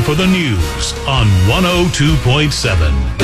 for the news on 102.7.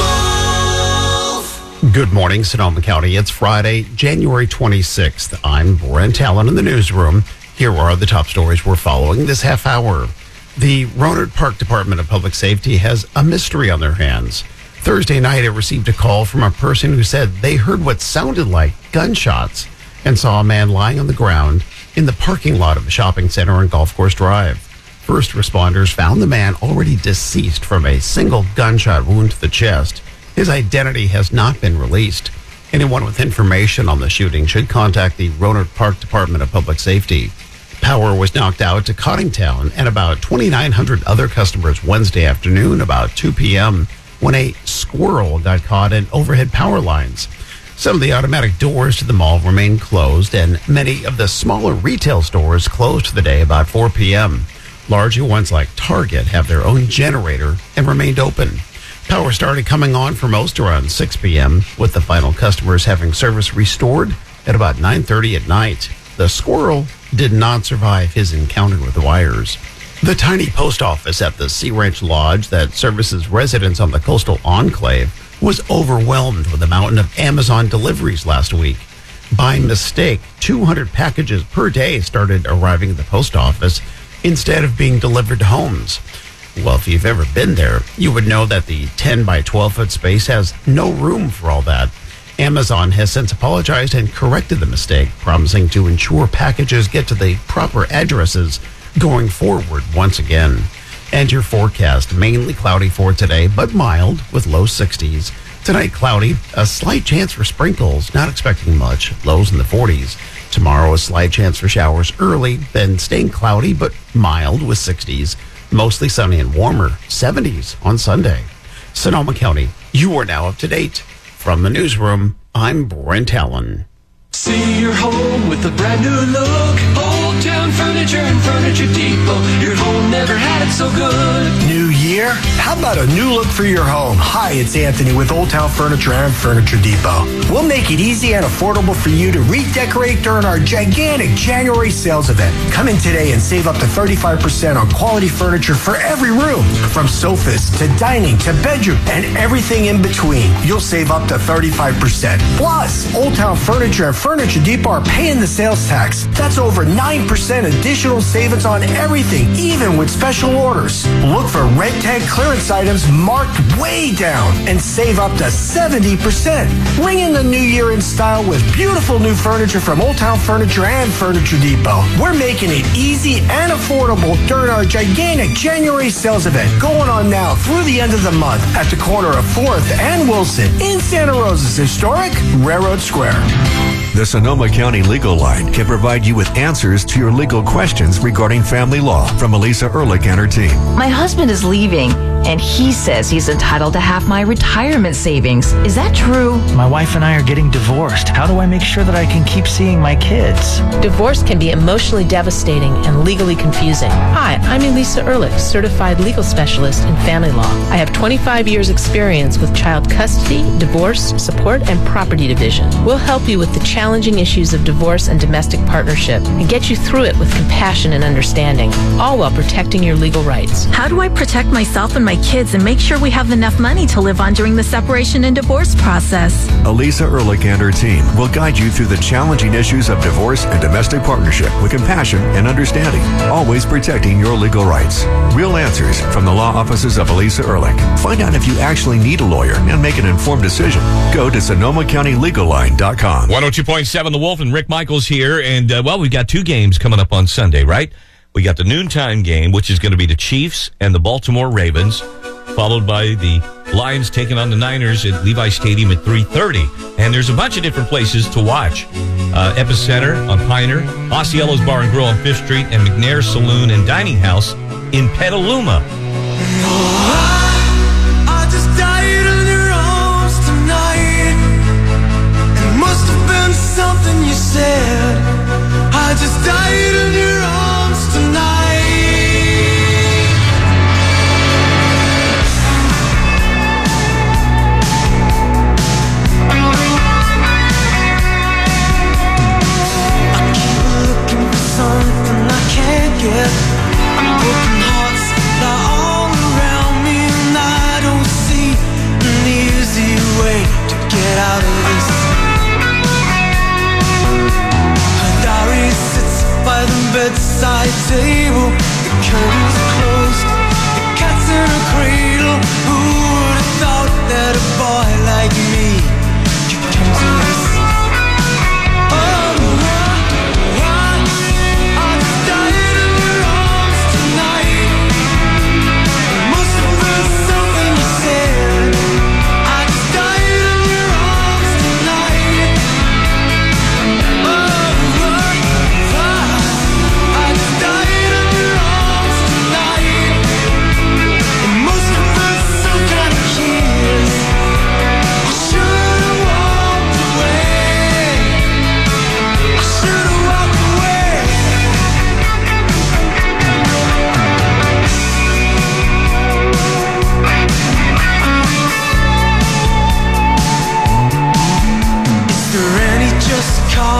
Good morning, Sonoma County. It's Friday, January 26th. I'm Brent Allen in the newsroom. Here are the top stories we're following this half hour. The Rohnert Park Department of Public Safety has a mystery on their hands. Thursday night, it received a call from a person who said they heard what sounded like gunshots and saw a man lying on the ground in the parking lot of a shopping center on Golf Course Drive. First responders found the man already deceased from a single gunshot wound to the chest. His identity has not been released. Anyone with information on the shooting should contact the Rohnert Park Department of Public Safety. Power was knocked out to Cottingtown and about 2,900 other customers Wednesday afternoon about 2 p.m. when a squirrel got caught in overhead power lines. Some of the automatic doors to the mall remain closed, and many of the smaller retail stores closed for the day about 4 p.m. Larger ones like Target have their own generator and remained open. Power started coming on for most around 6 p.m., with the final customers having service restored at about 9:30 at night. The squirrel did not survive his encounter with the wires. The tiny post office at the Sea Ranch Lodge that services residents on the coastal enclave was overwhelmed with a mountain of Amazon deliveries last week. By mistake, 200 packages per day started arriving at the post office instead of being delivered to homes. Well, if you've ever been there, you would know that the 10 by 12 foot space has no room for all that. Amazon has since apologized and corrected the mistake, promising to ensure packages get to the proper addresses going forward once again. And your forecast, mainly cloudy for today, but mild with low 60s. Tonight, cloudy, a slight chance for sprinkles, not expecting much, lows in the 40s. Tomorrow, a slight chance for showers early, then staying cloudy but mild with 60s. Mostly sunny and warmer, 70s on Sunday. Sonoma County, you are now up to date. From the newsroom, I'm Brent Allen. See your home with a brand new look. Old Town Furniture and Furniture Depot. Your home never had it so good. New year? How about a new look for your home? Hi, it's Anthony with Old Town Furniture and Furniture Depot. We'll make it easy and affordable for you to redecorate during our gigantic January sales event. Come in today and save up to 35% on quality furniture for every room. From sofas to dining to bedroom and everything in between. You'll save up to 35%. Plus, Old Town Furniture and Furniture Depot are paying the sales tax. That's over 9% additional savings on everything, even with special orders. Look for red tag clearance items marked way down and save up to 70%. Ring in the new year in style with beautiful new furniture from Old Town Furniture and Furniture Depot. We're making it easy and affordable during our gigantic January sales event going on now through the end of the month at the corner of 4th and Wilson in Santa Rosa's historic Railroad Square. The Sonoma County Legal Line can provide you with answers to your legal questions regarding family law from Elisa Ehrlich and her team. My husband is leaving, and he says he's entitled to half my retirement savings. Is that true? My wife and I are getting divorced. How do I make sure that I can keep seeing my kids? Divorce can be emotionally devastating and legally confusing. Hi, I'm Elisa Ehrlich, certified legal specialist in family law. I have 25 years experience with child custody, divorce, support, and property division. We'll help you with the challenging issues of divorce and domestic partnership and get you through it with compassion and understanding, all while protecting your legal rights. How do I protect myself and my kids and make sure we have enough money to live on during the separation and divorce process? Elisa Ehrlich and her team will guide you through the challenging issues of divorce and domestic partnership with compassion and understanding, always protecting your legal rights. Real answers from the law offices of Elisa Ehrlich. Find out if you actually need a lawyer and make an informed decision. Go to SonomaCountyLegalLine.com. 102.7 The Wolf and Rick Michaels here. And, we've got two games coming up on Sunday, right? We got the noontime game, which is going to be the Chiefs and the Baltimore Ravens, followed by the Lions taking on the Niners at Levi Stadium at 3:30. And there's a bunch of different places to watch. Epicenter on Pioneer, Osceola's Bar and Grill on 5th Street, and McNair Saloon and Dining House in Petaluma. I just died in your arms tonight. It must have been something you said. I just died in your arms tonight. I keep looking for something I can't get. Broken hearts lie all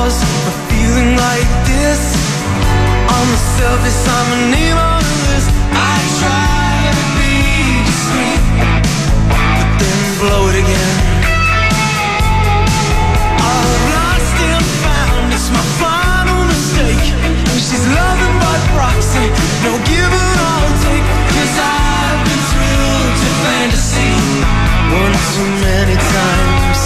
cause for feeling like this. On the surface, I'm an emotionless. I try to be discreet, but then blow it again. All lost and found, it's my final mistake. She's loving by proxy, no give and all take. Cause I've been thrilled to fantasy one too many times.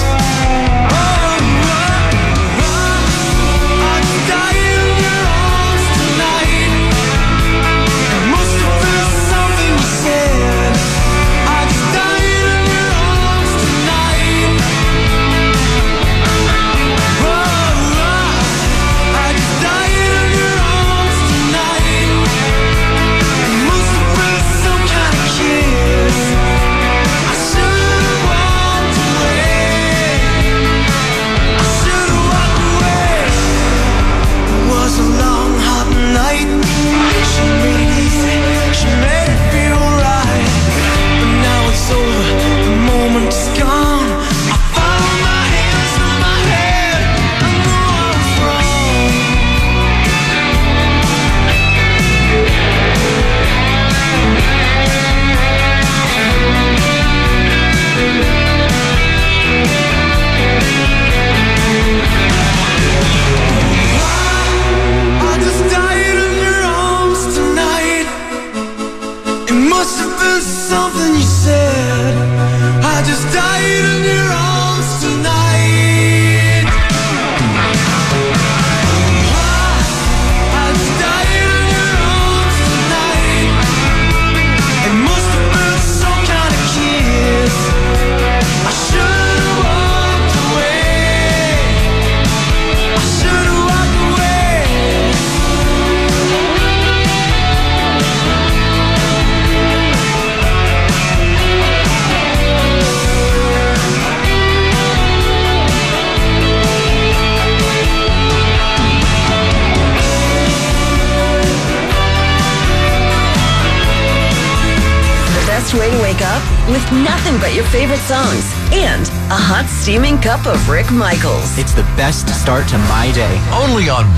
Way to wake up with nothing but your favorite songs and a hot steaming cup of Rick Michaels. It's the best start to my day. Only on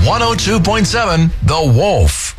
102.7 The Wolf.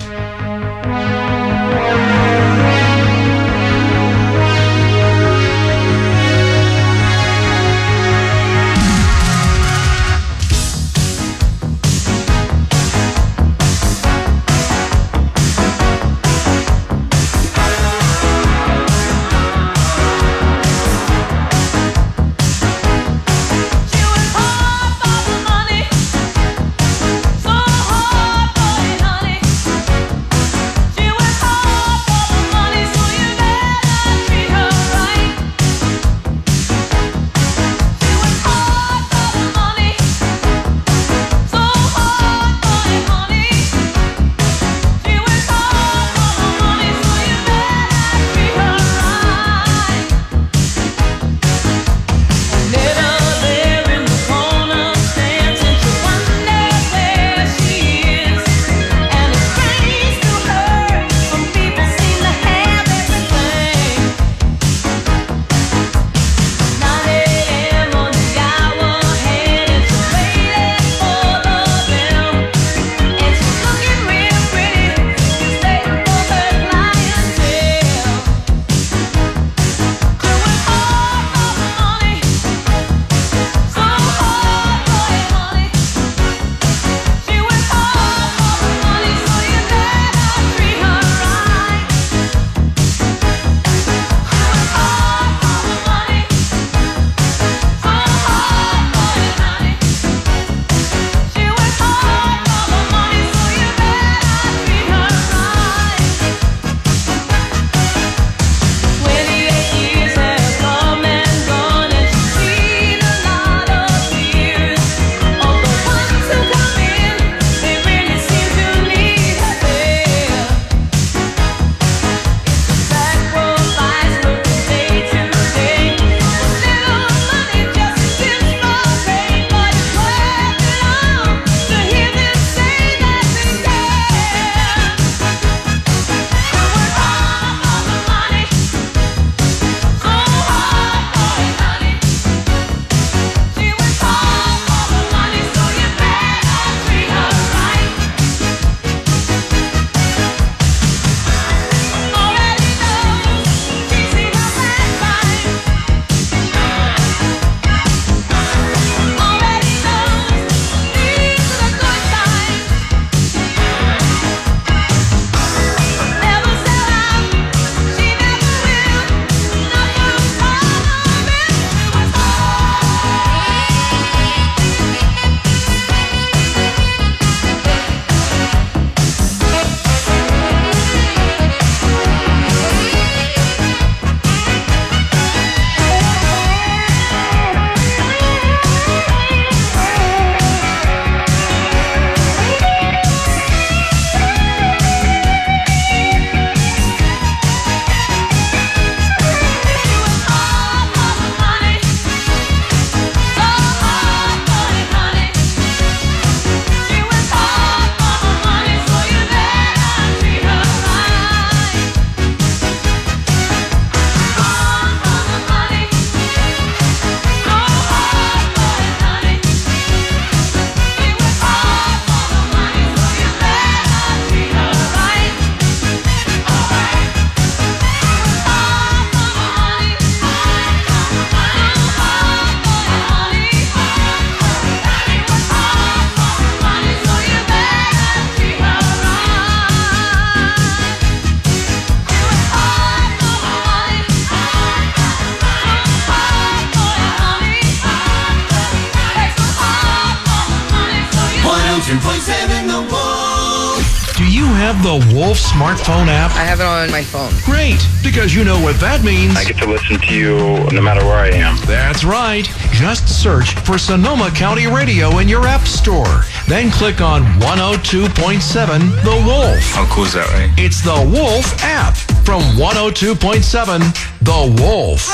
102.7 The Wolf. Do you have the Wolf smartphone app? I have it on my phone. Great, because you know what that means. I get to listen to you no matter where I am. That's right. Just search for Sonoma County Radio in your app store. Then click on 102.7 The Wolf. How cool is that, right? It's the Wolf app from 102.7 The Wolf.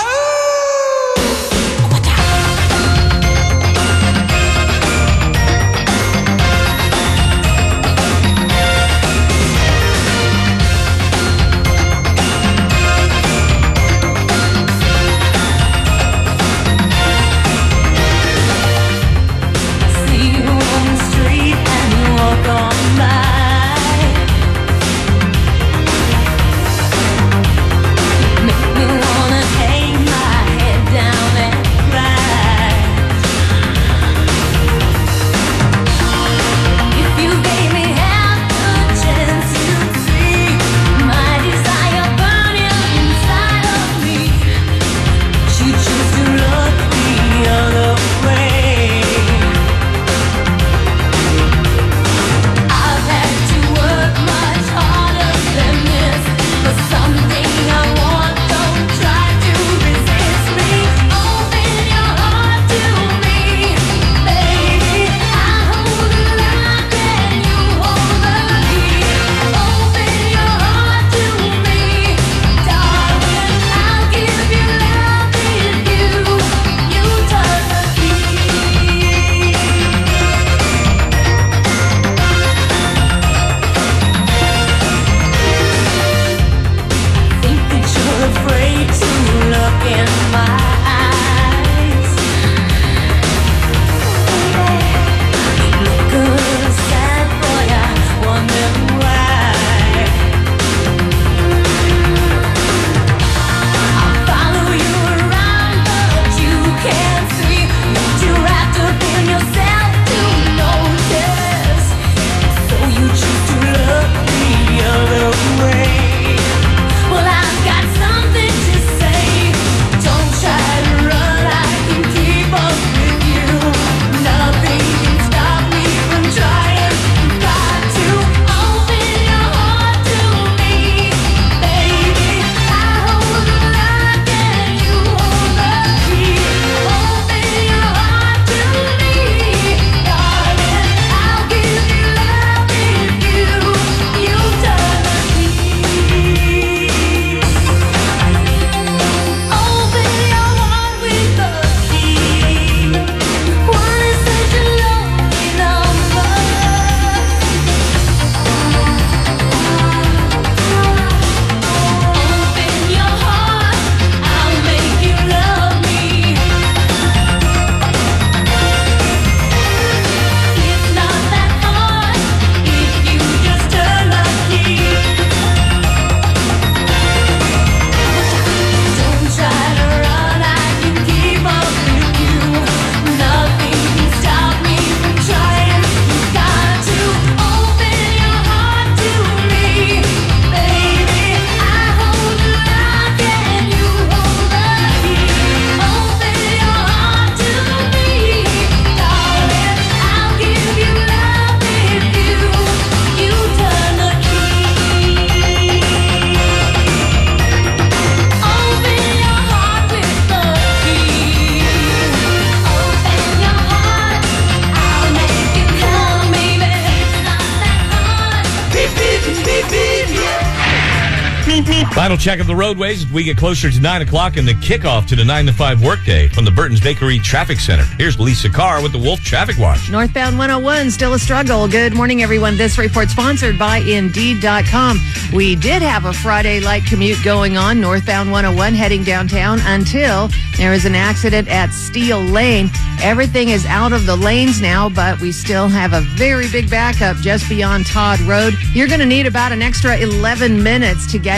Final check of the roadways as we get closer to 9 o'clock and the kickoff to the 9 to 5 workday from the Burton's Bakery Traffic Center. Here's Lisa Carr with the Wolf Traffic Watch. Northbound 101, still a struggle. Good morning, everyone. This report sponsored by Indeed.com. We did have a Friday light commute going on northbound 101 heading downtown until there was an accident at Steel Lane. Everything is out of the lanes now, but we still have a very big backup just beyond Todd Road. You're going to need about an extra 11 minutes to get into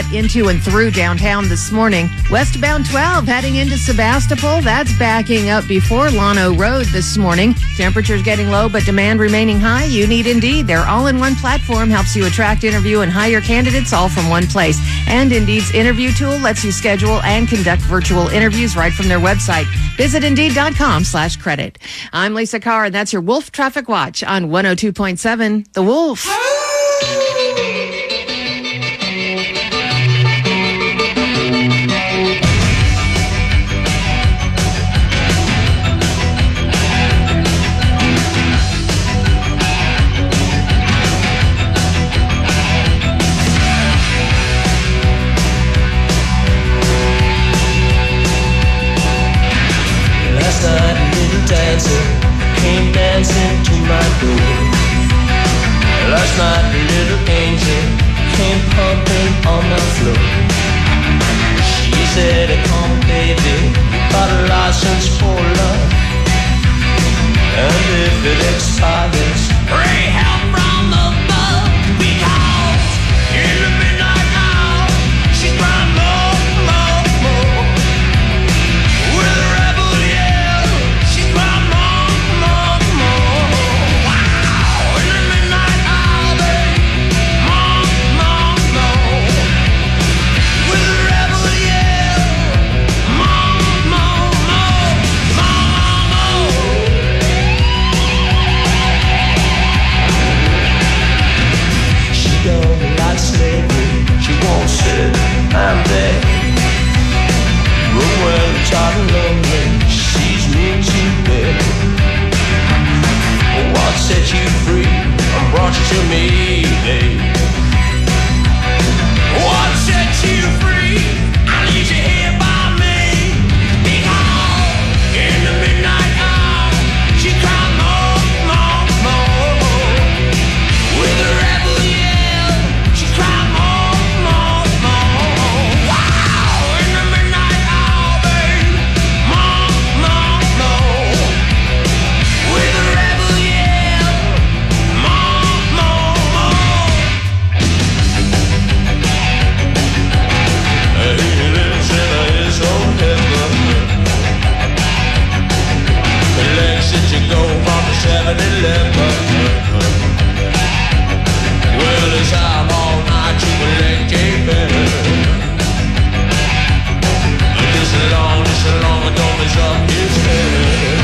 and through downtown this morning. Westbound 12 heading into Sebastopol. That's backing up before Llano Road this morning. Temperatures getting low, but demand remaining high. You need Indeed. Their all-in-one platform helps you attract, interview, and hire candidates all from one place. And Indeed's interview tool lets you schedule and conduct virtual interviews right from their website. Visit Indeed.com/credit. I'm Lisa Carr, and that's your Wolf Traffic Watch on 102.7 The Wolf. Last night a little dancer came dancing to my door. Last night a little angel came pumping on my floor. She said, come baby, got a license for love, and if it expires, pray help from above. Because in the midnight hour, she's crying more, more, more. With a rebel yell, she's crying more, more, more. Wow, in the midnight hour, babe, more, more, more. With a rebel yell, more, more, more, more, more. She don't like slavery, she won't sit and beg. But when I'm tired and lonely, she sees me to bed. What set you free and brought you to me, babe? What set you free? I need you here by me. Because in the midnight hour, she cried more, more, more. With a rebel yell, she cried more, more, more. Wow, in the midnight hour, babe, more, more, more. With a rebel yell, more, more, more. Hey, little sinner is on heaven. The legs that you go from the 7-Eleven. Well, it's out all night to a leg gaping. Just as long as don't mess up his head.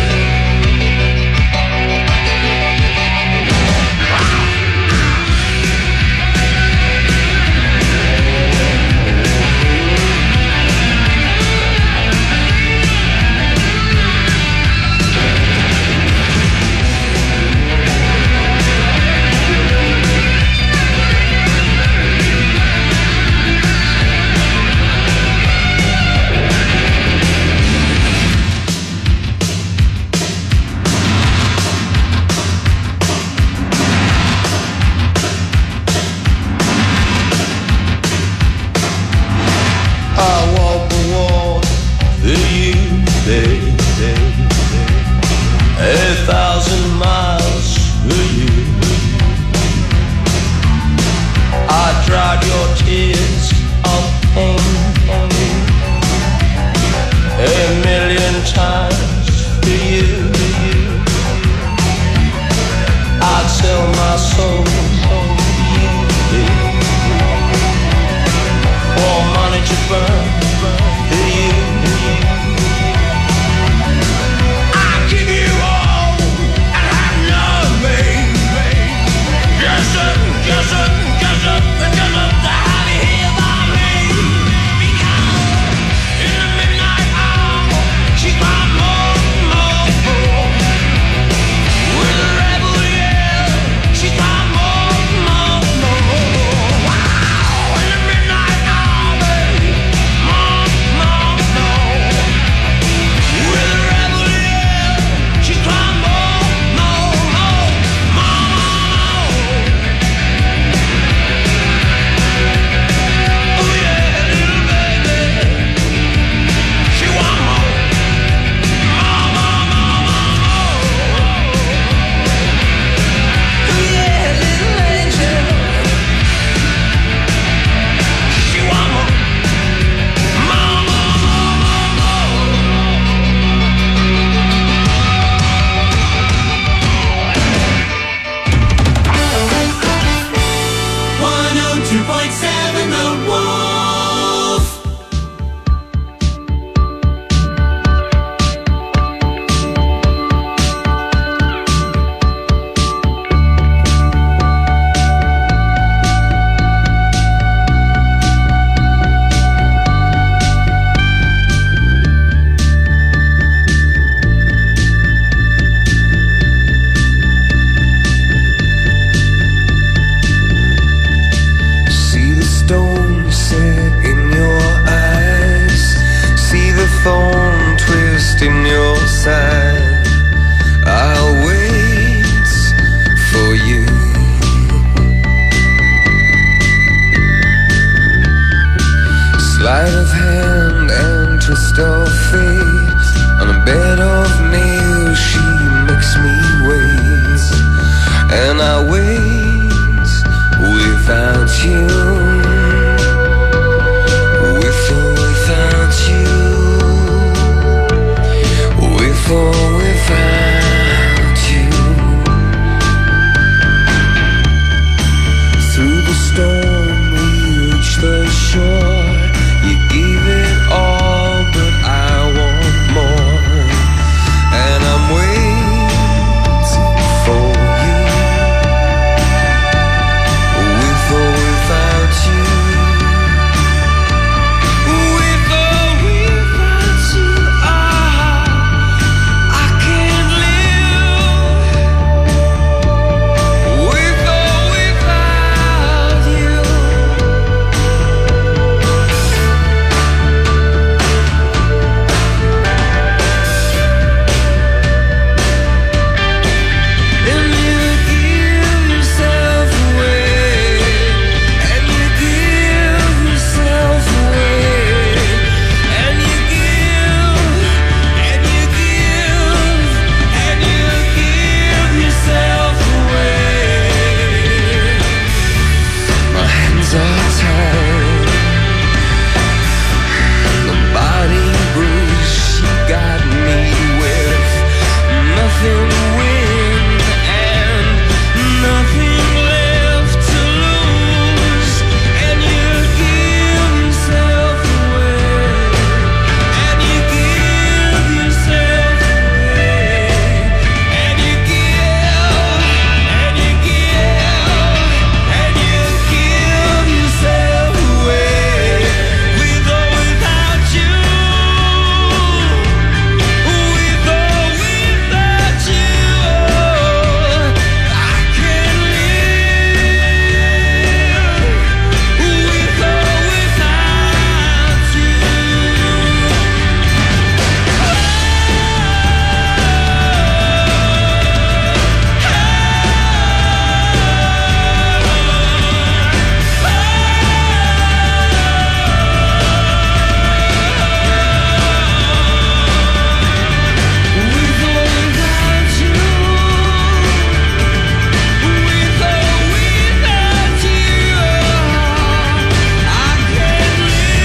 I walk the wall for you, baby. 1,000 miles for you. I dried your tears of pain 1,000,000 times for you. I'd sell my soul for you, baby. For money to burn for you. I'll give you all and have none, baby. Just up to have you here by me. Because in the midnight hour, she's my more, more, more. With a rebel yell, she's my more, more, more. Wow, in the midnight hour, baby, more. and I wait without you. With or without you. With or without you. Through the storm we reached the shore. You gave it all, but I want more. And I'm waiting for you. With or without you. With or without you. I can't live. With or without you. And you give yourself away. And you give yourself away. And you give. And you give. And you give yourself away. My hands are tied. The body bruised. She got me with nothing to win and nothing left to lose. And you give yourself away. And you give yourself away. And you give. And you give. And you give yourself away. With or without you. With or without you. I can't live. With or without you. With or without you. With or without you. I can't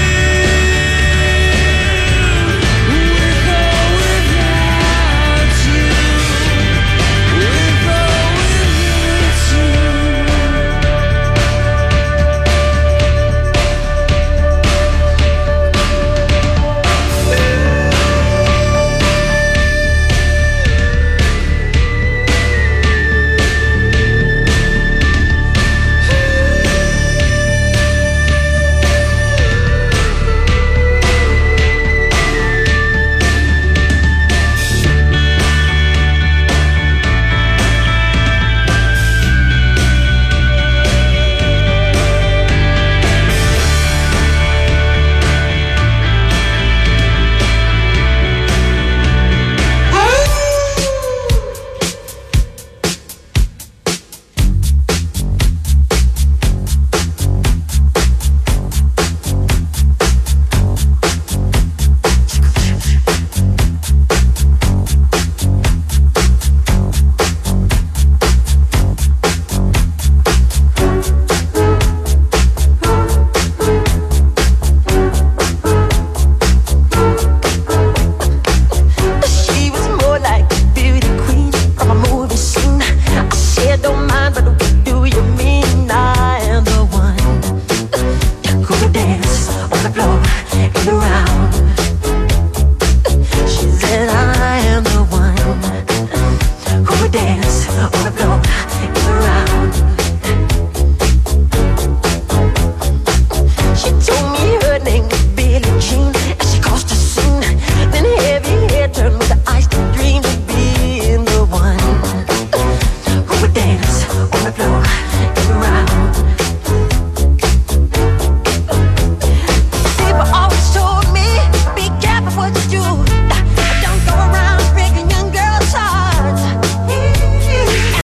live. With or without you. With or she was more like a beauty queen from a movie scene. I said, don't mind, but what do you mean? I am the one who would dance on the floor and around. She said, I am the one who would dance on the floor and around. She told me